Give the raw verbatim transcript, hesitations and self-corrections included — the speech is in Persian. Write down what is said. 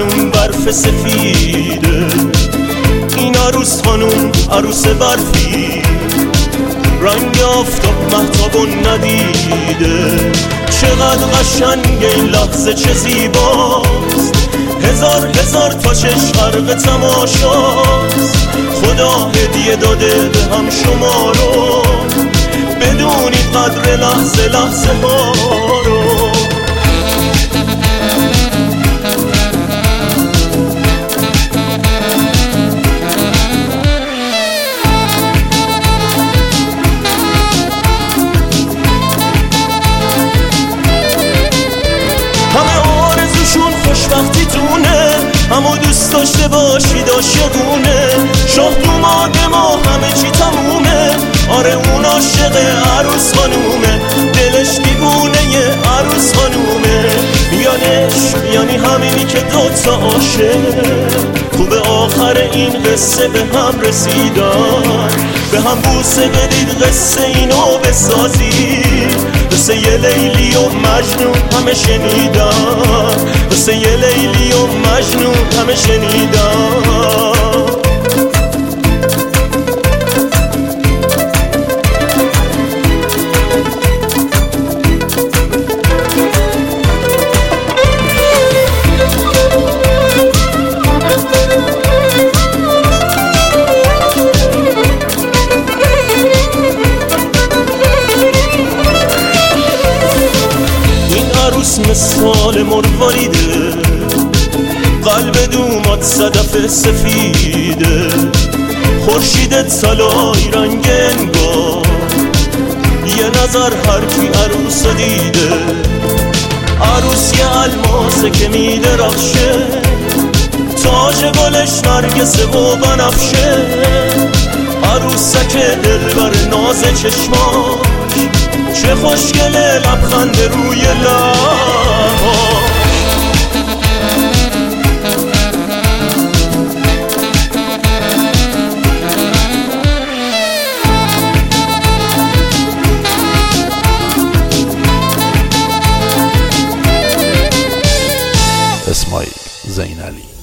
خانوم برف سفیده، این عروس خانوم عروس برفی، رنگ آفتاب مهتابو ندیده. چقدر قشنگ این لحظه، چه زیباست، هزار هزار تا چشم غرق تماشاست. خدا هدیه داده به هم شما رو، بدونید قدر لحظه لحظه ها رو. خوشبختی تونه، همو دوست داشته باشید عاشقونه. شاه دوماد ما همه چی تمومه، آره اون عاشق عروس خانومه، دلش دیوونه ی عروس خانومه. میانش یعنی همینی که دوتا عاشق خوب آخر این قصه به هم رسیدن، به هم بوسه بدید قصه اینو بسازید. قصه یه لیلی و مجنون همه شنیدن، قصه یه لیلی و مجنون همه شنیدن. مثال مرواریده، قلب دومات صدف سفیده، خورشید طلایی رنگ انگار، یه نظر هر کی عروس دیده. عروس یه الماسه که میدرخشه، تاج گلش نرگسه و بنفشه. عروسک دلبر ناز چشماش، چه خوشگله لبخند روی لباش. اسماعیل زین علی.